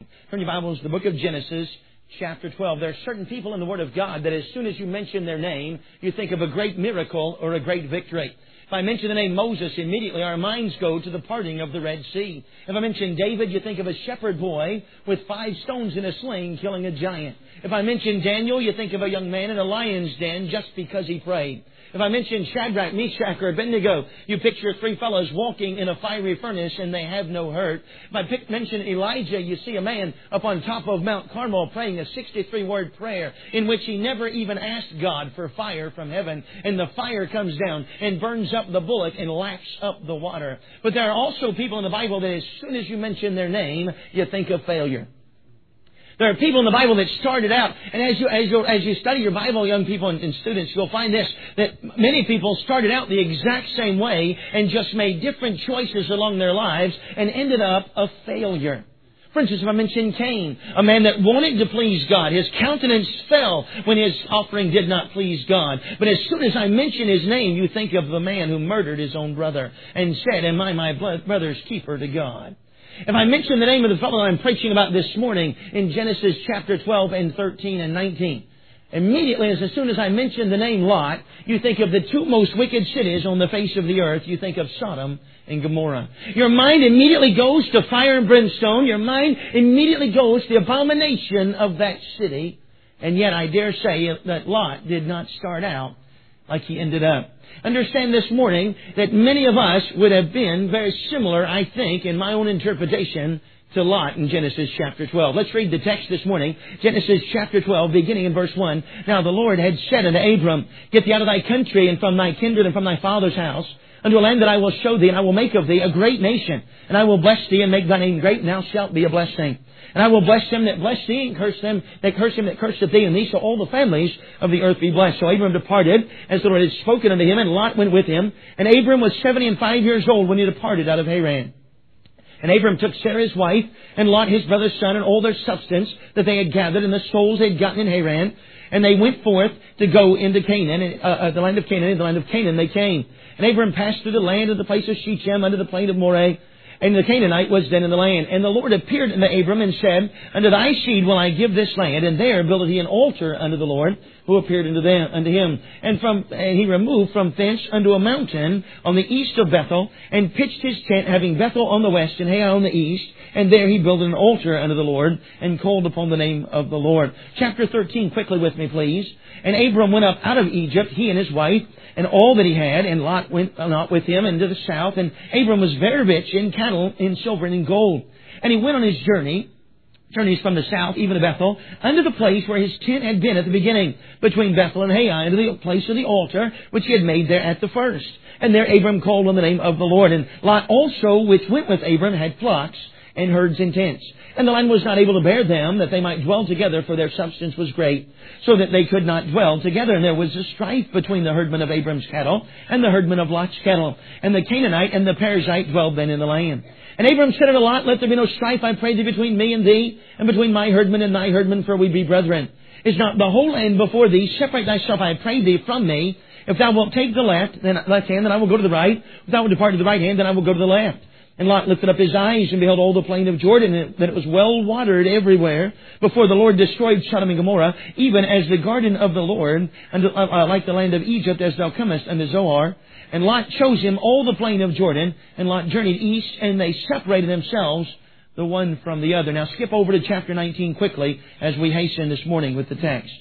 Turn your Bibles to the book of Genesis, chapter 12. There are certain people in the Word of God that as soon as you mention their name, you think of a great miracle or a great victory. If I mention the name Moses, immediately our minds go to the parting of the Red Sea. If I mention David, you think of a shepherd boy with 5 stones in a sling killing a giant. If I mention Daniel, you think of a young man in a lion's den just because he prayed. If I mention Shadrach, Meshach, or Abednego, you picture 3 fellows walking in a fiery furnace and they have no hurt. If I mention Elijah, you see a man up on top of Mount Carmel praying a 63-word prayer in which he never even asked God for fire from heaven. And the fire comes down and burns up the bullock and laps up the water. But there are also people in the Bible that as soon as you mention their name, you think of failure. There are people in the Bible that started out, and as you study your Bible, young people and students, you'll find this, that many people started out the exact same way and just made different choices along their lives and ended up a failure. For instance, if I mention Cain, a man that wanted to please God, his countenance fell when his offering did not please God. But as soon as I mention his name, you think of the man who murdered his own brother and said, "Am I my brother's keeper to God?" If I mention the name of the fellow I'm preaching about this morning in Genesis chapter 12 and 13 and 19, immediately as soon as I mention the name Lot, you think of the 2 most wicked cities on the face of the earth. You think of Sodom and Gomorrah. Your mind immediately goes to fire and brimstone. Your mind immediately goes to the abomination of that city. And yet I dare say that Lot did not start out like he ended up. Understand this morning that many of us would have been very similar, I think, in my own interpretation, to Lot in Genesis chapter 12. Let's read the text this morning. Genesis chapter 12, beginning in verse 1. Now the Lord had said unto Abram, Get thee out of thy country and from thy kindred and from thy father's house, unto a land that I will show thee, and I will make of thee a great nation. And I will bless thee and make thy name great, and thou shalt be a blessing. And I will bless them that bless thee, and curse them that curse him that curseth thee, and these shall all the families of the earth be blessed. So Abram departed, as the Lord had spoken unto him, and Lot went with him. And Abram was 75 years old when he departed out of Haran. And Abram took Sarah his wife, and Lot his brother's son, and all their substance that they had gathered, and the souls they had gotten in Haran. And they went forth to go into Canaan, the land of Canaan. In the land of Canaan they came. And Abram passed through the land of the place of Shechem, unto the plain of Moreh. And the Canaanite was then in the land. And the Lord appeared unto Abram and said, Unto thy seed will I give this land. And there builded he an altar unto the Lord, who appeared unto him. And he removed from thence unto a mountain on the east of Bethel, and pitched his tent, having Bethel on the west and Hai on the east. And there he built an altar unto the Lord, and called upon the name of the Lord. Chapter 13, quickly with me, please. And Abram went up out of Egypt, he and his wife, and all that he had, and Lot went not with him into the south. And Abram was very rich in cattle, in silver, and in gold. And he went on his journeys from the south, even to Bethel, unto the place where his tent had been at the beginning, between Bethel and Hai, unto the place of the altar, which he had made there at the first. And there Abram called on the name of the Lord. And Lot also, which went with Abram, had flocks and herds and tents. And the land was not able to bear them, that they might dwell together, for their substance was great, so that they could not dwell together. And there was a strife between the herdmen of Abram's cattle and the herdmen of Lot's cattle. And the Canaanite and the Perizzite dwelled then in the land. And Abram said unto Lot, Let there be no strife, I pray thee, between me and thee, and between my herdmen and thy herdmen, for we be brethren. Is not the whole land before thee? Separate thyself, I pray thee, from me. If thou wilt take the left hand, then I will go to the right. If thou wilt depart to the right hand, then I will go to the left. And Lot lifted up his eyes and beheld all the plain of Jordan, and that it was well watered everywhere, before the Lord destroyed Sodom and Gomorrah, even as the garden of the Lord, like the land of Egypt, as thou comest unto Zoar. And Lot chose him all the plain of Jordan, and Lot journeyed east, and they separated themselves, the one from the other. Now skip over to chapter 19 quickly, as we hasten this morning with the text.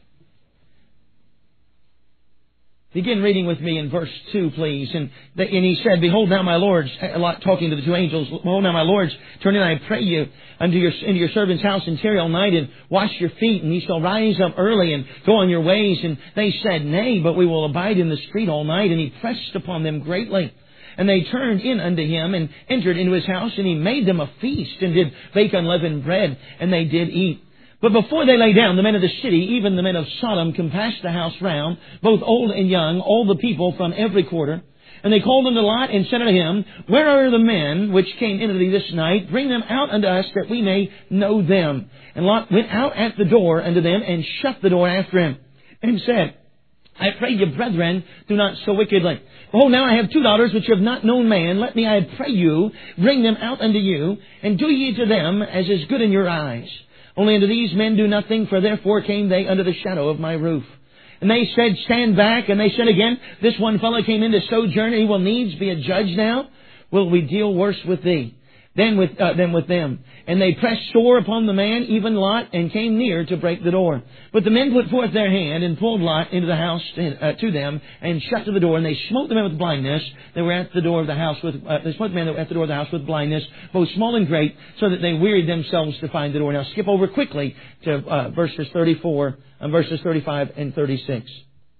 Begin reading with me in verse 2, please. And he said, Behold now, my lords, Lot talking to the 2 angels, Behold now, my lords, turn in, I pray you, into your servant's house, and tarry all night, and wash your feet, and ye shall rise up early, and go on your ways. And they said, Nay, but we will abide in the street all night. And he pressed upon them greatly. And they turned in unto him, and entered into his house, and he made them a feast, and did bake unleavened bread, and they did eat. But before they lay down, the men of the city, even the men of Sodom, compassed the house round, both old and young, all the people from every quarter. And they called unto Lot, and said unto him, Where are the men which came into thee this night? Bring them out unto us, that we may know them. And Lot went out at the door unto them, and shut the door after him, and said, I pray you, brethren, do not so wickedly. Behold, now I have 2 daughters which have not known man. Let me, I pray you, bring them out unto you, and do ye to them as is good in your eyes. Only unto these men do nothing, for therefore came they under the shadow of my roof. And they said, stand back. And they said again, this one fellow came in to sojourn, and he will needs be a judge now. Will we deal worse with thee than with them? And they pressed sore upon the man, even Lot, and came near to break the door. But the men put forth their hand and pulled Lot into the house to them, and shut to the door. And they smote the men with blindness. They were at the door of the house they smote the men that were at the door of the house with blindness, both small and great, so that they wearied themselves to find the door. Now skip over quickly to verses 34 and verses 35 and 36.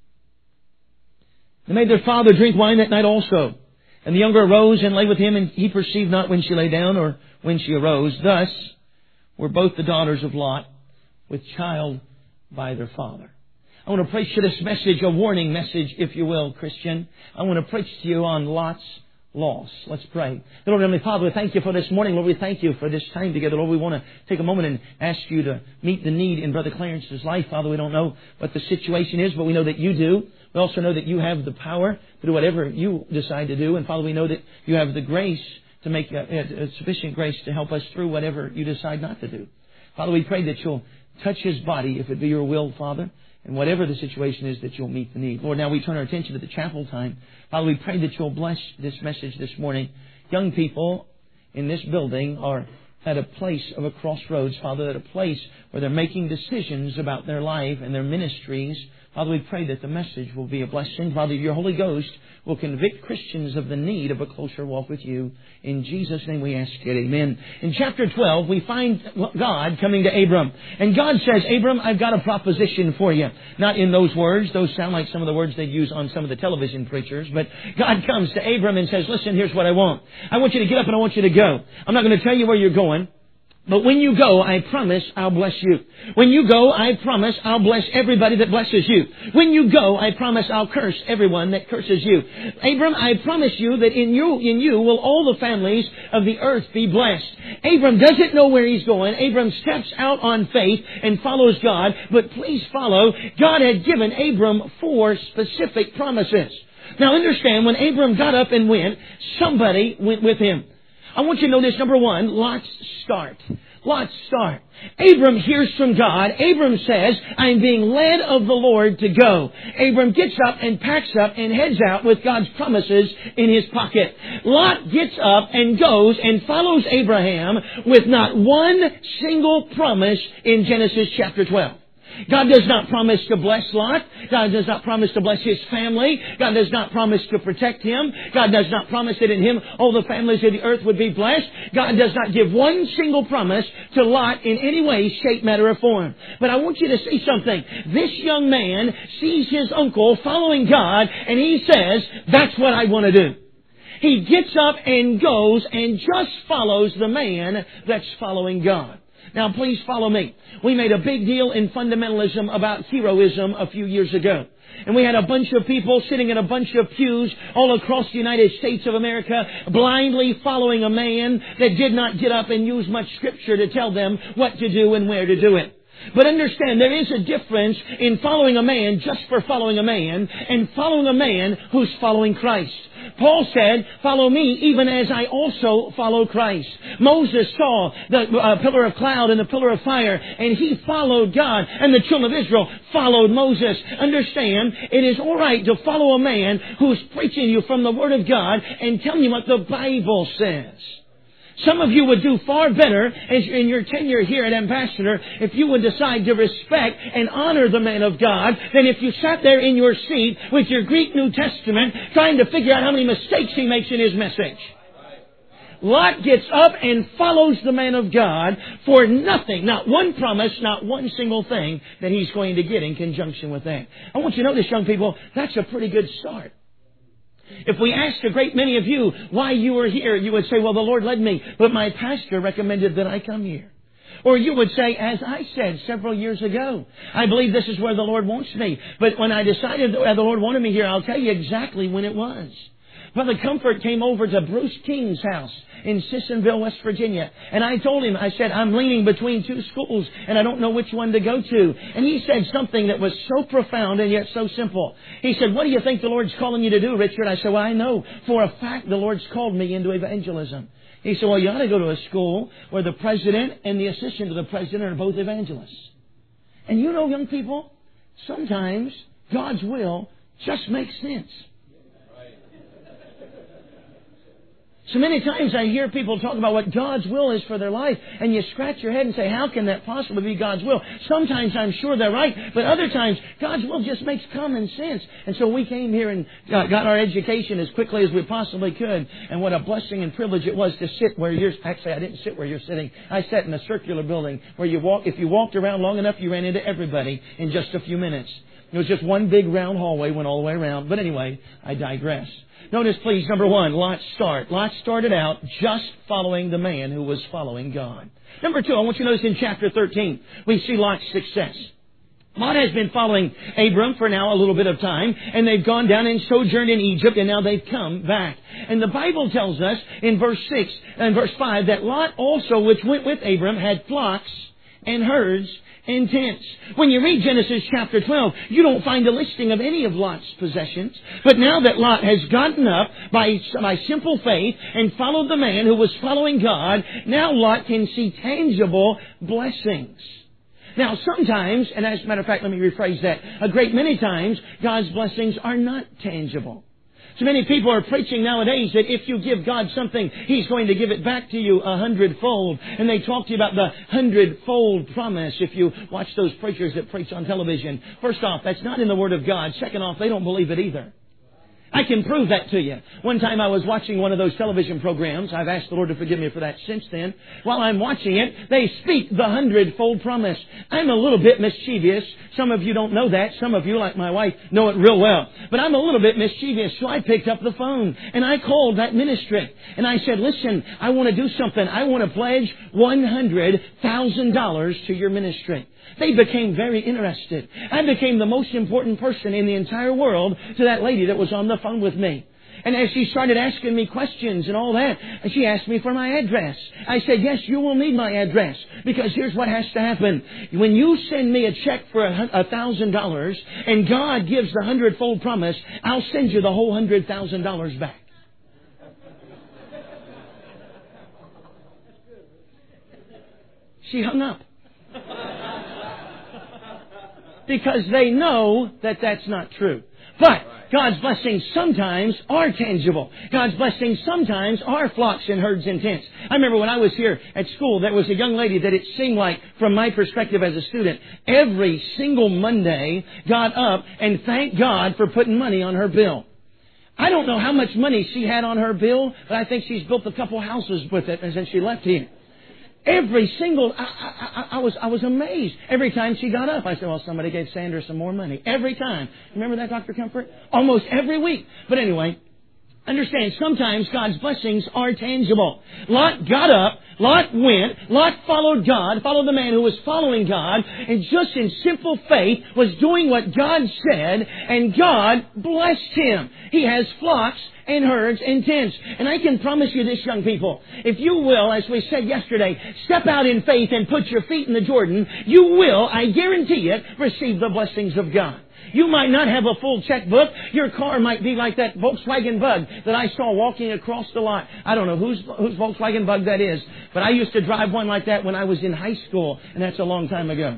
They made their father drink wine that night also. And the younger arose and lay with him, and he perceived not when she lay down or when she arose. Thus were both the daughters of Lot with child by their father. I want to preach to this message, a warning message, if you will, Christian. I want to preach to you on Lot's loss. Let's pray. Lord, Heavenly Father, we thank you for this morning. Lord, we thank you for this time together. Lord, we want to take a moment and ask you to meet the need in Brother Clarence's life. Father, we don't know what the situation is, but we know that you do. We also know that you have the power to do whatever you decide to do. And Father, we know that you have the grace to make sufficient grace to help us through whatever you decide not to do. Father, we pray that you'll touch his body, if it be your will, Father. And whatever the situation is, that you'll meet the need. Lord, now we turn our attention to the chapel time. Father, we pray that you'll bless this message this morning. Young people in this building are at a place of a crossroads, Father, at a place where they're making decisions about their life and their ministries. Father, we pray that the message will be a blessing. Father, your Holy Ghost will convict Christians of the need of a closer walk with you. In Jesus' name we ask it. Amen. In chapter 12, we find God coming to Abram. And God says, Abram, I've got a proposition for you. Not in those words. Those sound like some of the words they use on some of the television preachers. But God comes to Abram and says, listen, here's what I want. I want you to get up and I want you to go. I'm not going to tell you where you're going. But when you go, I promise I'll bless you. When you go, I promise I'll bless everybody that blesses you. When you go, I promise I'll curse everyone that curses you. Abram, I promise you that in you will all the families of the earth be blessed. Abram doesn't know where he's going. Abram steps out on faith and follows God. But please follow, God had given Abram 4 specific promises. Now understand, when Abram got up and went, somebody went with him. I want you to know this. Number 1, Lot's start. Lot's start. Abram hears from God. Abram says, I'm being led of the Lord to go. Abram gets up and packs up and heads out with God's promises in his pocket. Lot gets up and goes and follows Abraham with not one single promise in Genesis chapter 12. God does not promise to bless Lot. God does not promise to bless his family. God does not promise to protect him. God does not promise that in him all the families of the earth would be blessed. God does not give one single promise to Lot in any way, shape, matter, or form. But I want you to see something. This young man sees his uncle following God, and he says, that's what I want to do. He gets up and goes and just follows the man that's following God. Now, please follow me. We made a big deal in fundamentalism about heroism a few years ago. And we had a bunch of people sitting in a bunch of pews all across the United States of America, blindly following a man that did not get up and use much scripture to tell them what to do and where to do it. But understand, there is a difference in following a man just for following a man and following a man who's following Christ. Paul said, follow me even as I also follow Christ. Moses saw the pillar of cloud and the pillar of fire, and he followed God, and the children of Israel followed Moses. Understand, it is all right to follow a man who's preaching to you from the Word of God and telling you what the Bible says. Some of you would do far better in your tenure here at Ambassador if you would decide to respect and honor the man of God than if you sat there in your seat with your Greek New Testament trying to figure out how many mistakes he makes in his message. Lot gets up and follows the man of God for nothing, not one promise, not one single thing that he's going to get in conjunction with that. I want you to notice, young people, that's a pretty good start. If we asked a great many of you why you were here, you would say, well, the Lord led me, but my pastor recommended that I come here. Or you would say, as I said several years ago, I believe this is where the Lord wants me. But when I decided that the Lord wanted me here, I'll tell you exactly when it was. Brother Comfort came over to Bruce King's house in Sissonville, West Virginia. And I told him, I said, I'm leaning between two schools and I don't know which one to go to. And he said something that was so profound and yet so simple. He said, what do you think the Lord's calling you to do, Richard? I said, well, I know for a fact the Lord's called me into evangelism. He said, well, you ought to go to a school where the president and the assistant to the president are both evangelists. And you know, young people, sometimes God's will just makes sense. So many times I hear people talk about what God's will is for their life, and you scratch your head and say, how can that possibly be God's will? Sometimes I'm sure they're right, but other times God's will just makes common sense. And so we came here and got our education as quickly as we possibly could, and what a blessing and privilege it was to sit where you're... Actually, I didn't sit where you're sitting. I sat in a circular building where if you walked around long enough, you ran into everybody in just a few minutes. It was just one big round hallway, went all the way around. But anyway, I digress. Notice, please, number one, Lot's start. Lot started out just following the man who was following God. Number two, I want you to notice in chapter 13, we see Lot's success. Lot has been following Abram for now a little bit of time, and they've gone down and sojourned in Egypt, and now they've come back. And the Bible tells us in verse 6 and verse 5 that Lot also, which went with Abram, had flocks and herds and tents. When you read Genesis chapter 12, you don't find a listing of any of Lot's possessions. But now that Lot has gotten up by simple faith and followed the man who was following God, now Lot can see tangible blessings. Now sometimes, and as a matter of fact, let me rephrase that, a great many times, God's blessings are not tangible. So many people are preaching nowadays that if you give God something, He's going to give it back to you 100-fold. And they talk to you about the 100-fold promise if you watch those preachers that preach on television. First off, that's not in the Word of God. Second off, they don't believe it either. I can prove that to you. One time I was watching one of those television programs. I've asked the Lord to forgive me for that since then. While I'm watching it, they speak the 100-fold promise. I'm a little bit mischievous. Some of you don't know that. Some of you, like my wife, know it real well. But I'm a little bit mischievous, so I picked up the phone and I called that ministry. And I said, listen, I want to do something. I want to pledge $100,000 to your ministry. They became very interested. I became the most important person in the entire world to that lady that was on the phone with me. And as she started asking me questions and all that, she asked me for my address. I said, yes, you will need my address. Because here's what has to happen. When you send me a check for $1,000 and God gives the 100-fold promise, I'll send you the whole $100,000 back. She hung up. Because they know that that's not true. But God's blessings sometimes are tangible. God's blessings sometimes are flocks and herds and tents. I remember when I was here at school, there was a young lady that it seemed like, from my perspective as a student, every single Monday got up and thanked God for putting money on her bill. I don't know how much money she had on her bill, but I think she's built a couple houses with it since she left here. Every single, I was amazed. Every time she got up, I said, well, somebody gave Sandra some more money. Every time. Remember that, Dr. Comfort? Almost every week. But anyway, understand, sometimes God's blessings are tangible. Lot got up, Lot went, Lot followed God, followed the man who was following God, and just in simple faith was doing what God said, and God blessed him. He has flocks and herds and tents. And I can promise you this, young people, if you will, as we said yesterday, step out in faith and put your feet in the Jordan, you will, I guarantee it, receive the blessings of God. You might not have a full checkbook. Your car might be like that Volkswagen Bug that I saw walking across the lot. I don't know whose Volkswagen Bug that is, but I used to drive one like that when I was in high school, and that's a long time ago.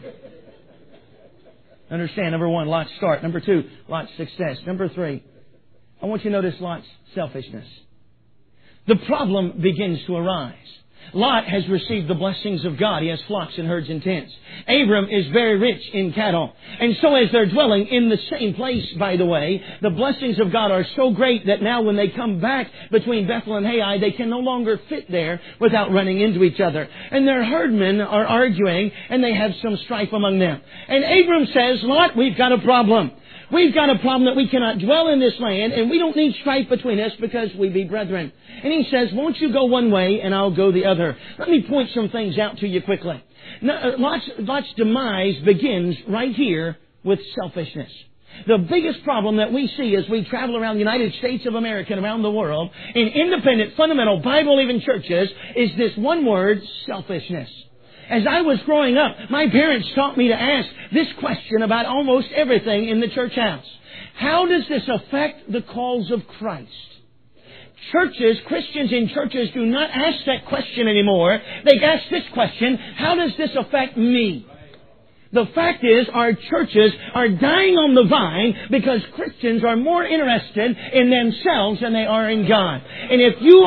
Understand, number one, Lot's start. Number two, Lot's success. Number three, I want you to notice Lot's selfishness. The problem begins to arise. Lot has received the blessings of God. He has flocks and herds and tents. Abram is very rich in cattle. And so as they're dwelling in the same place, by the way, the blessings of God are so great that now when they come back between Bethel and Hai, they can no longer fit there without running into each other. And their herdmen are arguing, and they have some strife among them. And Abram says, Lot, we've got a problem. We've got a problem that we cannot dwell in this land, and we don't need strife between us because we be brethren. And he says, won't you go one way and I'll go the other? Let me point some things out to you quickly. Now, Lot's demise begins right here with selfishness. The biggest problem that we see as we travel around the United States of America and around the world in independent, fundamental, Bible-believing churches is this one word, selfishness. As I was growing up, my parents taught me to ask this question about almost everything in the church house. How does this affect the cause of Christ? Churches, Christians in churches do not ask that question anymore. They ask this question, how does this affect me? The fact is, our churches are dying on the vine because Christians are more interested in themselves than they are in God. And if you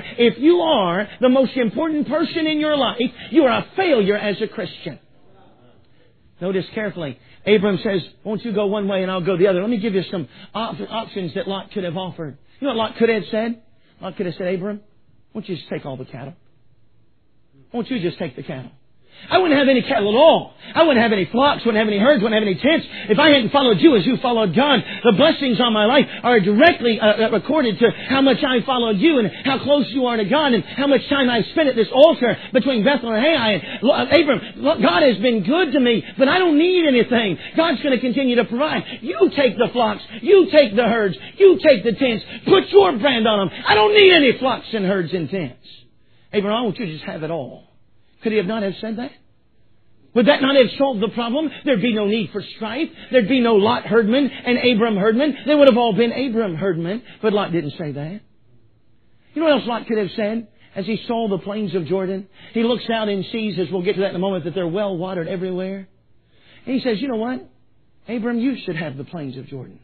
are the most important person in your life, you are a failure as a Christian. Notice carefully. Abram says, won't you go one way and I'll go the other. Let me give you some options that Lot could have offered. You know what Lot could have said? Lot could have said, Abram, won't you just take all the cattle? Won't you just take the cattle? I wouldn't have any cattle at all. I wouldn't have any flocks, wouldn't have any herds, wouldn't have any tents. If I hadn't followed you as you followed God, the blessings on my life are directly accorded to how much I followed you and how close you are to God and how much time I spent at this altar between Bethel and Ai. And Abram, God has been good to me, but I don't need anything. God's going to continue to provide. You take the flocks. You take the herds. You take the tents. Put your brand on them. I don't need any flocks and herds and tents. Abram, I want you to just have it all. Could he have not have said that? Would that not have solved the problem? There'd be no need for strife. There'd be no Lot herdman and Abram herdman. They would have all been Abram herdmen. But Lot didn't say that. You know what else Lot could have said? As he saw the plains of Jordan, he looks out and sees, as we'll get to that in a moment, that they're well watered everywhere. And he says, you know what? Abram, you should have the plains of Jordan.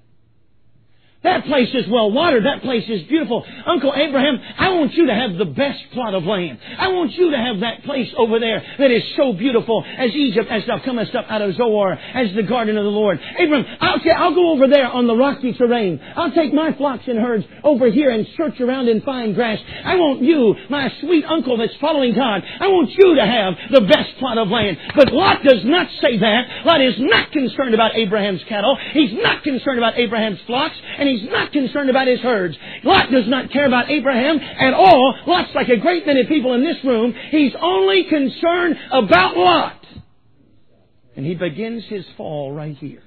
That place is well watered. That place is beautiful. Uncle Abraham, I want you to have the best plot of land. I want you to have that place over there that is so beautiful as Egypt, as thou comest up out of Zoar, as the garden of the Lord. Abraham, I'll go over there on the rocky terrain. I'll take my flocks and herds over here and search around and find grass. I want you, my sweet uncle that's following God, I want you to have the best plot of land. But Lot does not say that. Lot is not concerned about Abraham's cattle. He's not concerned about Abraham's flocks. And he's not concerned about his herds. Lot does not care about Abraham at all. Lot's like a great many people in this room. He's only concerned about Lot. And he begins his fall right here.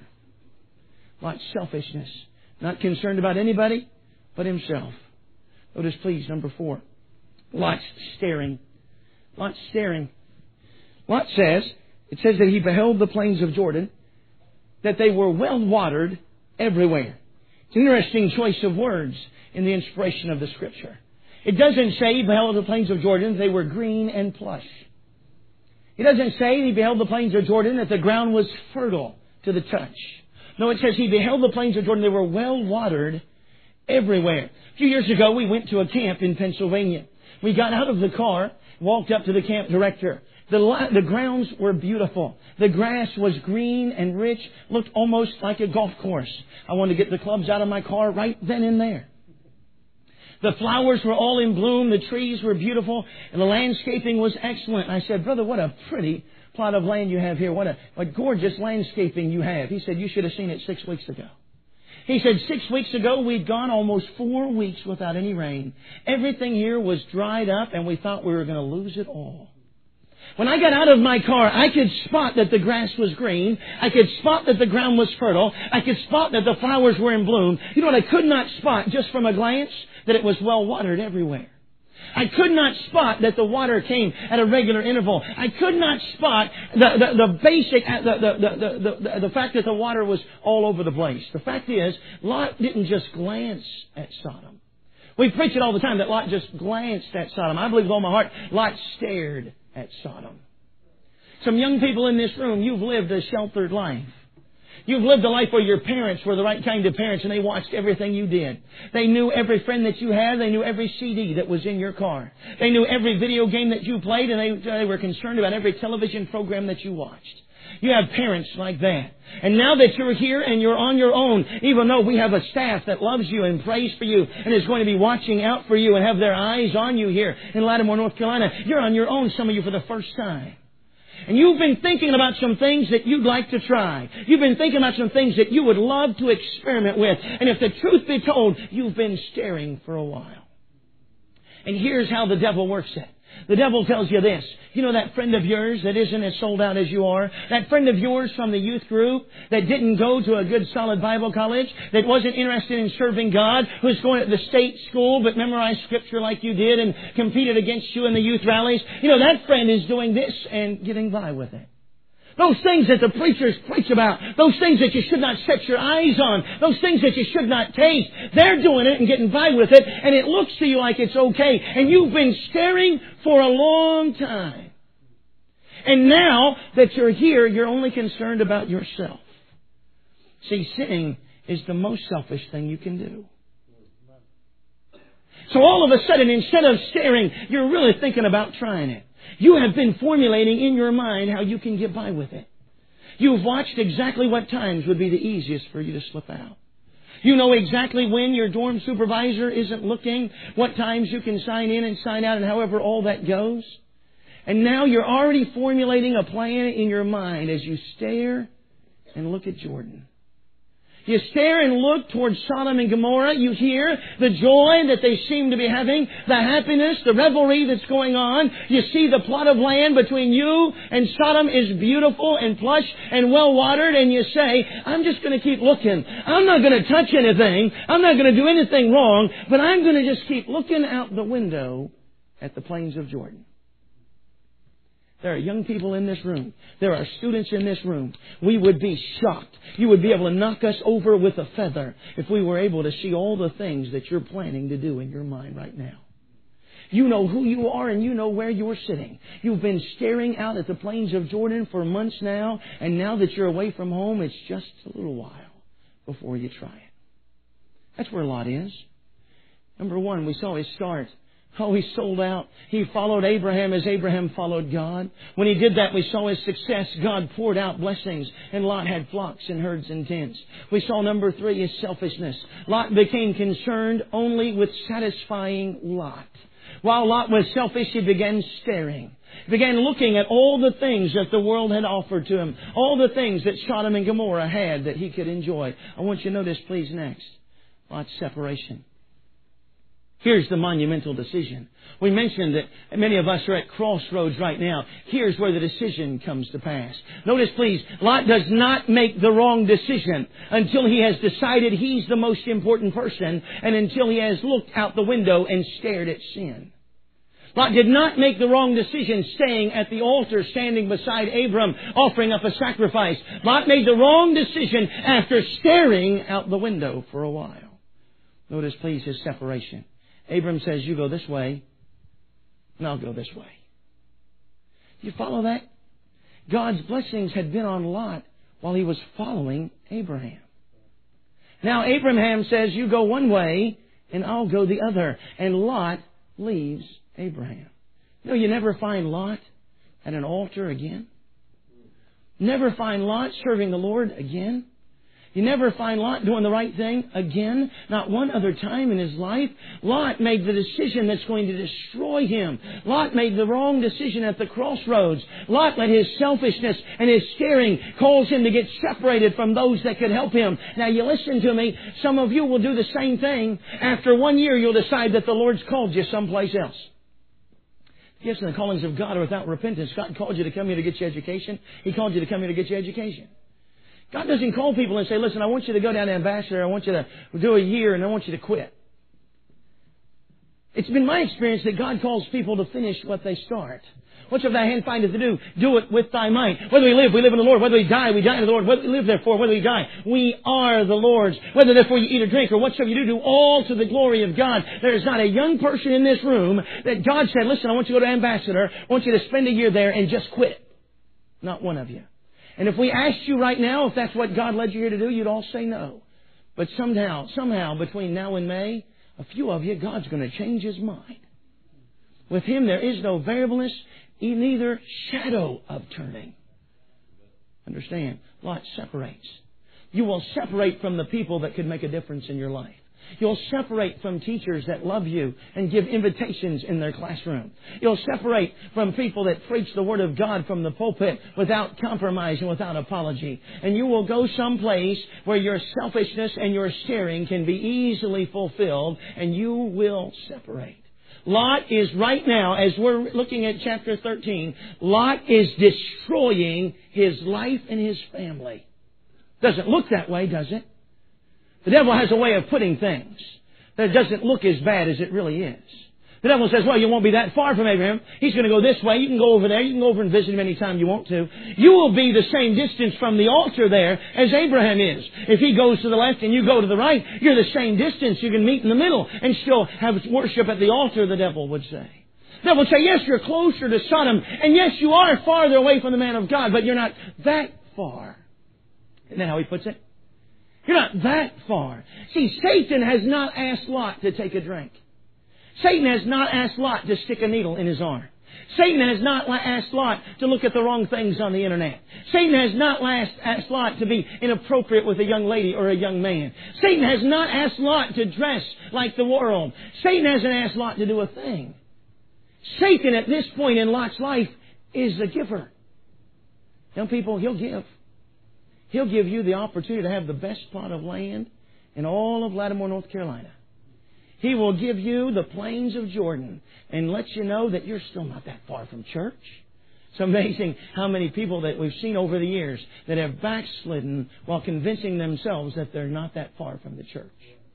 Lot's selfishness. Not concerned about anybody but himself. Notice please, number 4. Lot's staring. Lot's staring. Lot says, it says that he beheld the plains of Jordan, that they were well watered everywhere. It's an interesting choice of words in the inspiration of the Scripture. It doesn't say he beheld the plains of Jordan, they were green and plush. It doesn't say he beheld the plains of Jordan, that the ground was fertile to the touch. No, it says he beheld the plains of Jordan, they were well watered everywhere. A few years ago, we went to a camp in Pennsylvania. We got out of the car, walked up to the camp director. The grounds were beautiful. The grass was green and rich, looked almost like a golf course. I wanted to get the clubs out of my car right then and there. The flowers were all in bloom, the trees were beautiful, and the landscaping was excellent. I said, brother, what a pretty plot of land you have here. What gorgeous landscaping you have. He said, you should have seen it 6 weeks ago. He said 6 weeks ago we'd gone almost 4 weeks without any rain. Everything here was dried up and we thought we were going to lose it all. When I got out of my car, I could spot that the grass was green. I could spot that the ground was fertile. I could spot that the flowers were in bloom. You know what I could not spot just from a glance? That it was well watered everywhere. I could not spot that the water came at a regular interval. I could not spot the fact that the water was all over the place. The fact is, Lot didn't just glance at Sodom. We preach it all the time that Lot just glanced at Sodom. I believe with all my heart, Lot stared at Sodom. Some young people in this room, you've lived a sheltered life. You've lived a life where your parents were the right kind of parents and they watched everything you did. They knew every friend that you had. They knew every CD that was in your car. They knew every video game that you played, and they were concerned about every television program that you watched. You have parents like that. And now that you're here and you're on your own, even though we have a staff that loves you and prays for you and is going to be watching out for you and have their eyes on you here in Lattimore, North Carolina, you're on your own, some of you, for the first time. And you've been thinking about some things that you'd like to try. You've been thinking about some things that you would love to experiment with. And if the truth be told, you've been staring for a while. And here's how the devil works it. The devil tells you this. You know that friend of yours that isn't as sold out as you are? That friend of yours from the youth group that didn't go to a good solid Bible college, that wasn't interested in serving God, who's going to the state school but memorized Scripture like you did and competed against you in the youth rallies. You know, that friend is doing this and getting by with it. Those things that the preachers preach about, those things that you should not set your eyes on, those things that you should not taste, they're doing it and getting by with it, and it looks to you like it's okay. And you've been staring for a long time. And now that you're here, you're only concerned about yourself. See, sinning is the most selfish thing you can do. So all of a sudden, instead of staring, you're really thinking about trying it. You have been formulating in your mind how you can get by with it. You've watched exactly what times would be the easiest for you to slip out. You know exactly when your dorm supervisor isn't looking, what times you can sign in and sign out, and however all that goes. And now you're already formulating a plan in your mind as you stare and look at Jordan. You stare and look towards Sodom and Gomorrah. You hear the joy that they seem to be having, the happiness, the revelry that's going on. You see the plot of land between you and Sodom is beautiful and plush and well watered. And you say, I'm just going to keep looking. I'm not going to touch anything. I'm not going to do anything wrong. But I'm going to just keep looking out the window at the plains of Jordan. There are young people in this room. There are students in this room. We would be shocked. You would be able to knock us over with a feather if we were able to see all the things that you're planning to do in your mind right now. You know who you are and you know where you're sitting. You've been staring out at the plains of Jordan for months now, and now that you're away from home, it's just a little while before you try it. That's where Lot is. Number one, we saw his start. Oh, he sold out. He followed Abraham as Abraham followed God. When he did that, we saw his success. God poured out blessings, and Lot had flocks and herds and tents. We saw number three, his selfishness. Lot became concerned only with satisfying Lot. While Lot was selfish, he began staring. He began looking at all the things that the world had offered to him. All the things that Sodom and Gomorrah had that he could enjoy. I want you to notice, please, next. Lot's separation. Here's the monumental decision. We mentioned that many of us are at crossroads right now. Here's where the decision comes to pass. Notice, please, Lot does not make the wrong decision until he has decided he's the most important person and until he has looked out the window and stared at sin. Lot did not make the wrong decision staying at the altar, standing beside Abram, offering up a sacrifice. Lot made the wrong decision after staring out the window for a while. Notice, please, his separation. Abram says, you go this way, and I'll go this way. You follow that? God's blessings had been on Lot while he was following Abraham. Now Abraham says, you go one way, and I'll go the other. And Lot leaves Abraham. You know, you never find Lot at an altar again. Never find Lot serving the Lord again. You never find Lot doing the right thing again. Not one other time in his life. Lot made the decision that's going to destroy him. Lot made the wrong decision at the crossroads. Lot let his selfishness and his staring cause him to get separated from those that could help him. Now you listen to me. Some of you will do the same thing. After 1 year, you'll decide that the Lord's called you someplace else. Yes, in the callings of God are without repentance. God called you to come here to get you education. He called you to come here to get you education. God doesn't call people and say, listen, I want you to go down to Ambassador, I want you to do a year, and I want you to quit. It's been my experience that God calls people to finish what they start. Whatsoever thy hand findeth to do, do it with thy might. Whether we live in the Lord. Whether we die in the Lord. Whether we live therefore, whether we die, we are the Lord's. Whether therefore you eat or drink or whatsoever you do all to the glory of God. There is not a young person in this room that God said, listen, I want you to go to Ambassador, I want you to spend a year there and just quit. Not one of you. And if we asked you right now if that's what God led you here to do, you'd all say no. But somehow, between now and May, a few of you, God's going to change His mind. With Him, there is no variableness, neither shadow of turning. Understand? Lot separates. You will separate from the people that could make a difference in your life. You'll separate from teachers that love you and give invitations in their classroom. You'll separate from people that preach the Word of God from the pulpit without compromise and without apology. And you will go someplace where your selfishness and your staring can be easily fulfilled, and you will separate. Lot is right now, as we're looking at chapter 13, Lot is destroying his life and his family. Doesn't look that way, does it? The devil has a way of putting things that doesn't look as bad as it really is. The devil says, well, you won't be that far from Abraham. He's going to go this way. You can go over there. You can go over and visit him anytime you want to. You will be the same distance from the altar there as Abraham is. If he goes to the left and you go to the right, you're the same distance. You can meet in the middle and still have worship at the altar, the devil would say. The devil would say, yes, you're closer to Sodom. And yes, you are farther away from the man of God, but you're not that far. Isn't that how he puts it? You're not that far. See, Satan has not asked Lot to take a drink. Satan has not asked Lot to stick a needle in his arm. Satan has not asked Lot to look at the wrong things on the internet. Satan has not asked Lot to be inappropriate with a young lady or a young man. Satan has not asked Lot to dress like the world. Satan hasn't asked Lot to do a thing. Satan at this point in Lot's life is a giver. Young people, he'll give. He'll give you the opportunity to have the best plot of land in all of Lattimore, North Carolina. He will give you the plains of Jordan and let you know that you're still not that far from church. It's amazing how many people that we've seen over the years that have backslidden while convincing themselves that they're not that far from the church.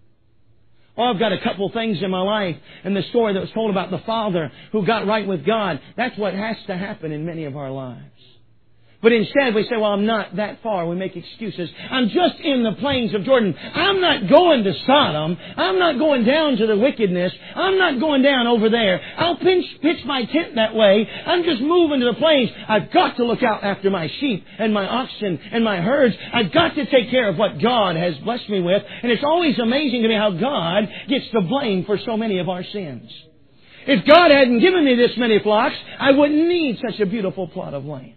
Oh, I've got a couple things in my life, and the story that was told about the father who got right with God, that's what has to happen in many of our lives. But instead we say, well, I'm not that far. We make excuses. I'm just in the plains of Jordan. I'm not going to Sodom. I'm not going down to the wickedness. I'm not going down over there. I'll pitch my tent that way. I'm just moving to the plains. I've got to look out after my sheep and my oxen and my herds. I've got to take care of what God has blessed me with. And it's always amazing to me how God gets the blame for so many of our sins. If God hadn't given me this many flocks, I wouldn't need such a beautiful plot of land.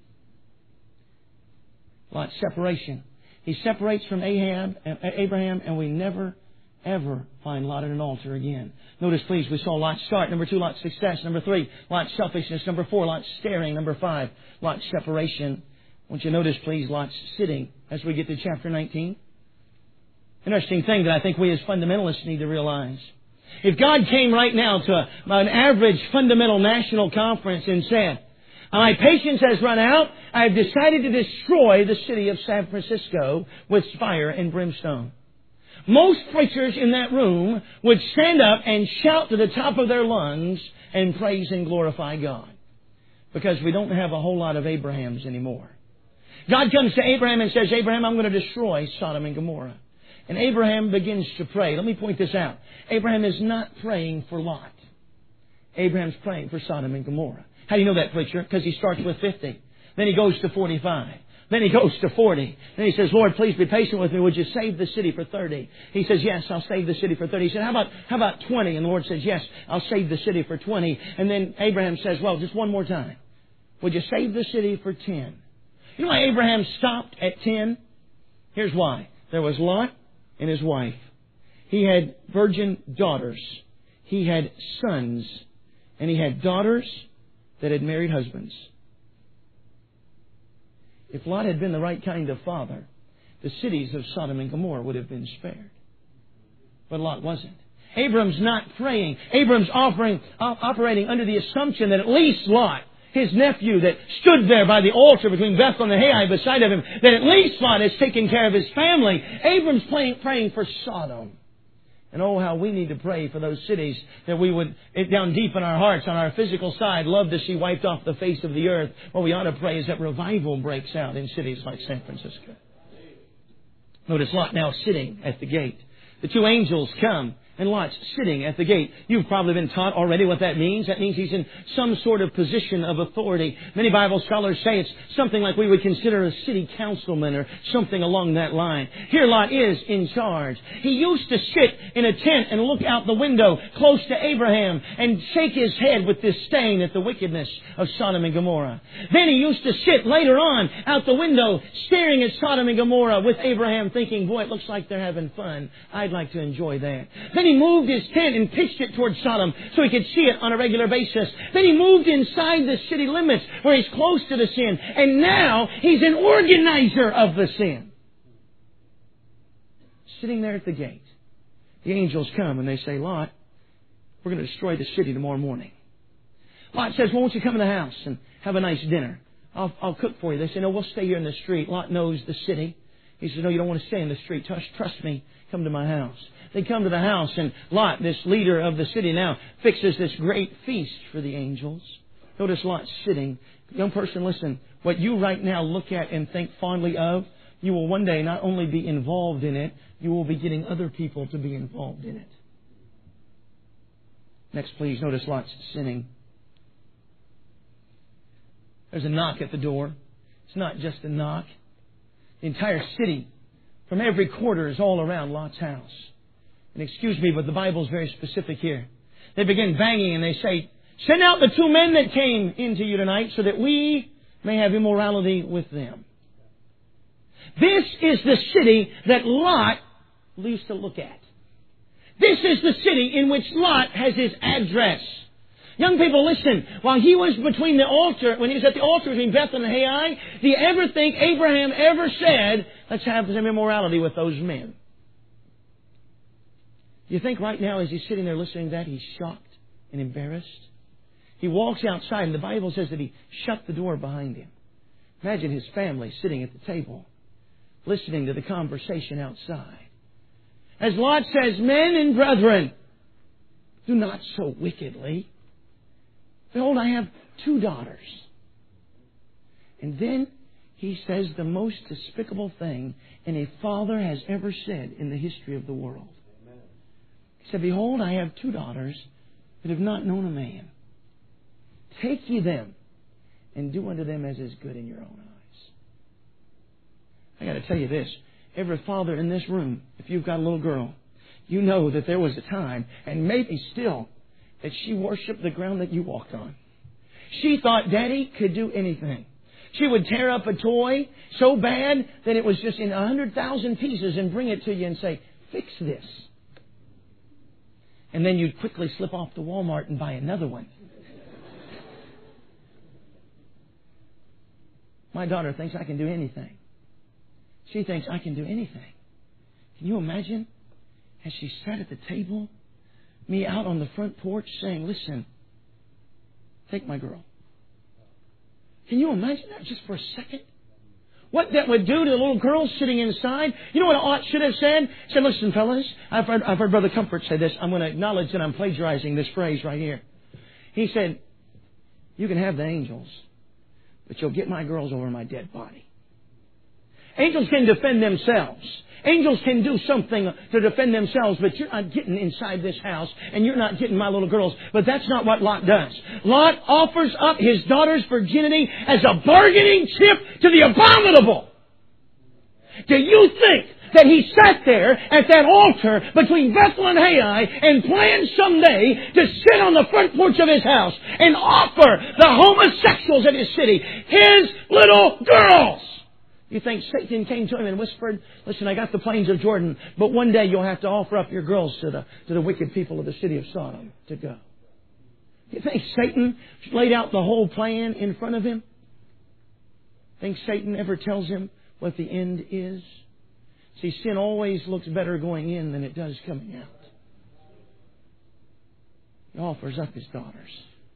Lot's separation. He separates from Abraham, and we never, ever find Lot at an altar again. Notice, please, we saw Lot's start. Number 2, Lot's success. Number 3, Lot's selfishness. Number 4, Lot's staring. Number 5, Lot's separation. I want you to notice, please, Lot's sitting as we get to chapter 19. Interesting thing that I think we as fundamentalists need to realize. If God came right now to an average fundamental national conference and said, my patience has run out. I have decided to destroy the city of San Francisco with fire and brimstone. Most preachers in that room would stand up and shout to the top of their lungs and praise and glorify God. Because we don't have a whole lot of Abrahams anymore. God comes to Abraham and says, Abraham, I'm going to destroy Sodom and Gomorrah. And Abraham begins to pray. Let me point this out. Abraham is not praying for Lot. Abraham's praying for Sodom and Gomorrah. How do you know that, preacher? Because he starts with 50. Then he goes to 45. Then he goes to 40. Then he says, Lord, please be patient with me. Would you save the city for 30? He says, yes, I'll save the city for 30. He said, how about 20? And the Lord says, yes, I'll save the city for 20. And then Abraham says, well, just one more time. Would you save the city for 10? You know why Abraham stopped at 10? Here's why. There was Lot and his wife. He had virgin daughters. He had sons. And he had daughters that had married husbands. If Lot had been the right kind of father, the cities of Sodom and Gomorrah would have been spared. But Lot wasn't. Abram's not praying. Abram's operating under the assumption that at least Lot, his nephew that stood there by the altar between Bethel and Ai beside of him, that at least Lot has taken care of his family. Abram's praying for Sodom. And oh, how we need to pray for those cities that we would, down deep in our hearts, on our physical side, love to see wiped off the face of the earth. What we ought to pray is that revival breaks out in cities like San Francisco. Notice Lot now sitting at the gate. The two angels come, and Lot's sitting at the gate. You've probably been taught already what that means. That means he's in some sort of position of authority. Many Bible scholars say it's something like we would consider a city councilman or something along that line. Here Lot is in charge. He used to sit in a tent and look out the window close to Abraham and shake his head with disdain at the wickedness of Sodom and Gomorrah. Then he used to sit later on out the window staring at Sodom and Gomorrah with Abraham thinking, boy, it looks like they're having fun. I'd like to enjoy that. Then he moved his tent and pitched it towards Sodom so he could see it on a regular basis. Then he moved inside the city limits where he's close to the sin. And now he's an organizer of the sin. Sitting there at the gate. The angels come and they say, Lot, We're going to destroy the city tomorrow morning. Lot says, well, won't you come in the house and have a nice dinner? I'll cook for you. They say, no, we'll stay here in the street. Lot knows the city. He says, no, you don't want to stay in the street. Trust me. Come to my house. They come to the house, and Lot, this leader of the city now, fixes this great feast for the angels. Notice Lot sitting. Young person, listen. What you right now look at and think fondly of, you will one day not only be involved in it, you will be getting other people to be involved in it. Next, please, notice Lot's sinning. There's a knock at the door. It's not just a knock. The entire city, from every quarter, is all around Lot's house. And excuse me, but the Bible's very specific here. They begin banging and they say, send out the 2 men that came into you tonight so that we may have immorality with them. This is the city that Lot used to look at. This is the city in which Lot has his address. Young people, listen. While he was between the altar, when he was at the altar between Bethel and Ai, do you ever think Abraham ever said, let's have some immorality with those men? Do you think right now as he's sitting there listening to that, he's shocked and embarrassed? He walks outside and the Bible says that he shut the door behind him. Imagine his family sitting at the table, listening to the conversation outside. As Lot says, men and brethren, do not so wickedly. Behold, I have 2 daughters. And then he says the most despicable thing any father has ever said in the history of the world. He said, behold, I have 2 daughters that have not known a man. Take ye them and do unto them as is good in your own eyes. I got to tell you this. Every father in this room, if you've got a little girl, you know that there was a time, and maybe still, that she worshipped the ground that you walked on. She thought Daddy could do anything. She would tear up a toy so bad that it was just in 100,000 pieces and bring it to you and say, fix this. And then you'd quickly slip off to Walmart and buy another one. My daughter thinks I can do anything. She thinks I can do anything. Can you imagine? As she sat at the table, me out on the front porch saying, listen, take my girl. Can you imagine that just for a second? What that would do to the little girl sitting inside? You know what Ott should have said? He said, listen, fellas, I've heard Brother Comfort say this. I'm going to acknowledge that I'm plagiarizing this phrase right here. He said, you can have the angels, but you'll get my girls over my dead body. Angels can defend themselves. Angels can do something to defend themselves, but you're not getting inside this house, and you're not getting my little girls. But that's not what Lot does. Lot offers up his daughter's virginity as a bargaining chip to the abominable. Do you think that he sat there at that altar between Bethel and Ai and planned someday to sit on the front porch of his house and offer the homosexuals of his city his little girls? You think Satan came to him and whispered, listen, I got the plains of Jordan, but one day you'll have to offer up your girls to the wicked people of the city of Sodom to go. You think Satan laid out the whole plan in front of him? Think Satan ever tells him what the end is? See, sin always looks better going in than it does coming out. He offers up his daughters.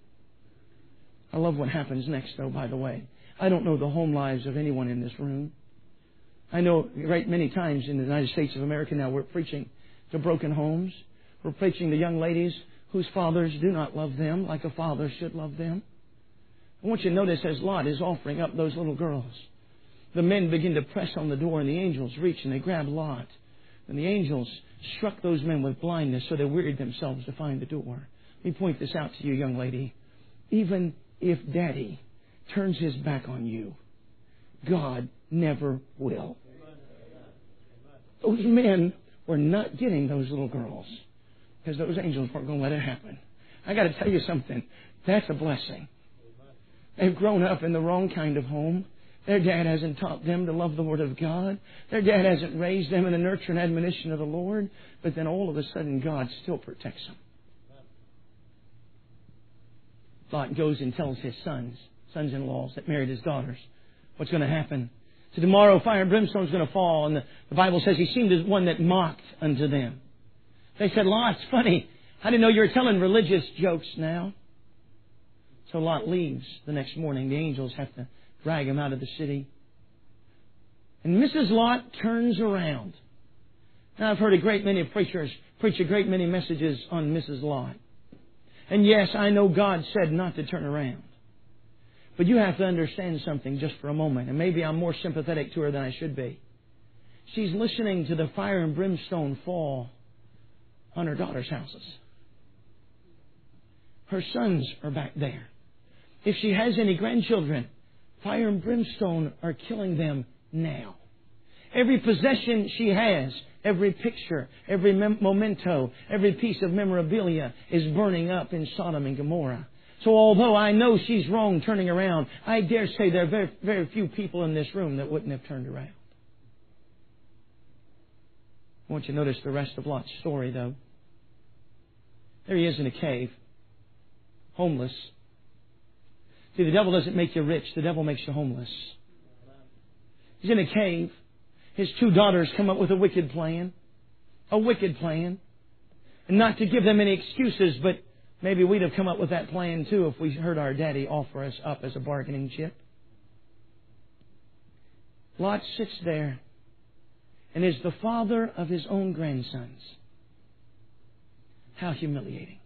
I love what happens next, though, by the way. I don't know the home lives of anyone in this room. I know right many times in the United States of America now we're preaching to broken homes. We're preaching to young ladies whose fathers do not love them like a father should love them. I want you to notice as Lot is offering up those little girls, the men begin to press on the door and the angels reach and they grab Lot. And the angels struck those men with blindness so they wearied themselves to find the door. Let me point this out to you, young lady. Even if Daddy turns his back on you, God never will. Those men were not getting those little girls because those angels weren't going to let it happen. I got to tell you something. That's a blessing. They've grown up in the wrong kind of home. Their dad hasn't taught them to love the Word of God. Their dad hasn't raised them in the nurture and admonition of the Lord. But then all of a sudden God still protects them. Lot goes and tells his sons-in-laws that married his daughters, what's going to happen. So tomorrow fire and brimstone is going to fall. And the Bible says he seemed as one that mocked unto them. They said, Lot, it's funny. I didn't know you were telling religious jokes now. So Lot leaves the next morning. The angels have to drag him out of the city. And Mrs. Lot turns around. Now, I've heard a great many preachers preach a great many messages on Mrs. Lot. And yes, I know God said not to turn around. But you have to understand something just for a moment. And maybe I'm more sympathetic to her than I should be. She's listening to the fire and brimstone fall on her daughter's houses. Her sons are back there. If she has any grandchildren, fire and brimstone are killing them now. Every possession she has, every picture, every memento, every piece of memorabilia is burning up in Sodom and Gomorrah. So although I know she's wrong turning around, I dare say there are very, very few people in this room that wouldn't have turned around. I want you to notice the rest of Lot's story, though. There he is in a cave, homeless. See, the devil doesn't make you rich. The devil makes you homeless. He's in a cave. His two daughters come up with a wicked plan. A wicked plan. And not to give them any excuses, but maybe we'd have come up with that plan too if we heard our daddy offer us up as a bargaining chip. Lot sits there and is the father of his own grandsons. How humiliating.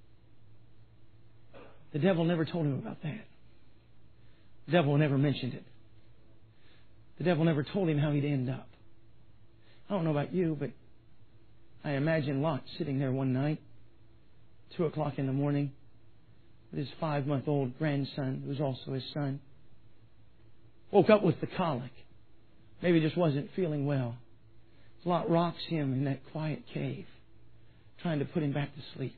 The devil never told him about that. The devil never mentioned it. The devil never told him how he'd end up. I don't know about you, but I imagine Lot sitting there one night, 2 o'clock in the morning, with his 5-month-old grandson, who was also his son. Woke up with the colic. Maybe just wasn't feeling well. Lot rocks him in that quiet cave, trying to put him back to sleep.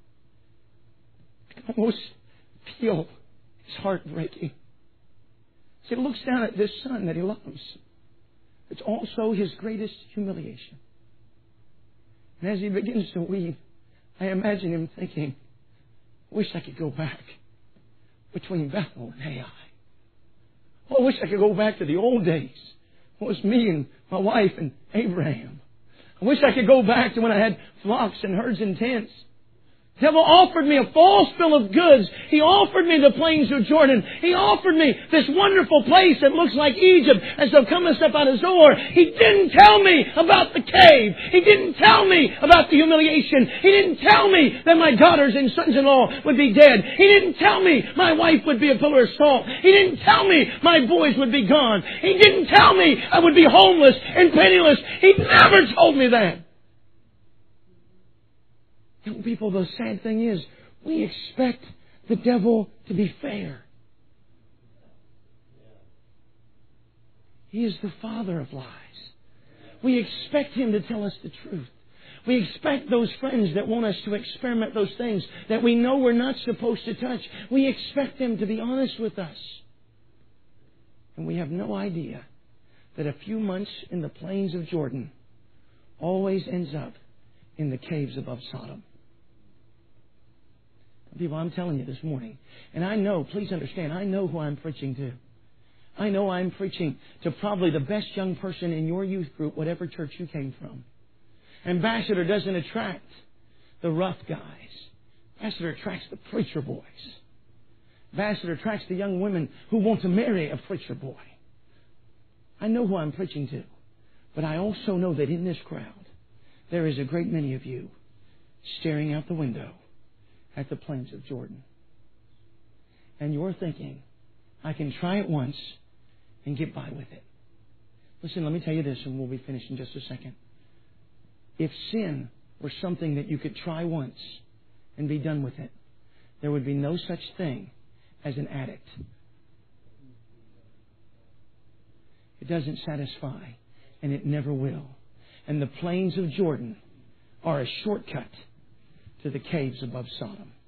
I almost feel his heart breaking. So he looks down at this son that he loves. It's also his greatest humiliation. And as he begins to weep, I imagine him thinking, I wish I could go back between Bethel and Ai. Oh, I wish I could go back to the old days. It was me and my wife and Abraham. I wish I could go back to when I had flocks and herds and tents. The devil offered me a false bill of goods. He offered me the plains of Jordan. He offered me this wonderful place that looks like Egypt as thou comest up out of Zoar. He didn't tell me about the cave. He didn't tell me about the humiliation. He didn't tell me that my daughters and sons-in-law would be dead. He didn't tell me my wife would be a pillar of salt. He didn't tell me my boys would be gone. He didn't tell me I would be homeless and penniless. He never told me that. Young people, the sad thing is, we expect the devil to be fair. He is the father of lies. We expect him to tell us the truth. We expect those friends that want us to experiment those things that we know we're not supposed to touch. We expect them to be honest with us. And we have no idea that a few months in the plains of Jordan always ends up in the caves above Sodom. People, I'm telling you this morning, and I know, please understand, I know who I'm preaching to. I know I'm preaching to probably the best young person in your youth group, whatever church you came from. Ambassador doesn't attract the rough guys. Ambassador attracts the preacher boys. Ambassador attracts the young women who want to marry a preacher boy. I know who I'm preaching to, but I also know that in this crowd, there is a great many of you staring out the window at the plains of Jordan. And you're thinking, I can try it once and get by with it. Listen, let me tell you this and we'll be finished in just a second. If sin were something that you could try once and be done with it, there would be no such thing as an addict. It doesn't satisfy, and it never will. And the plains of Jordan are a shortcut to the caves above Sodom.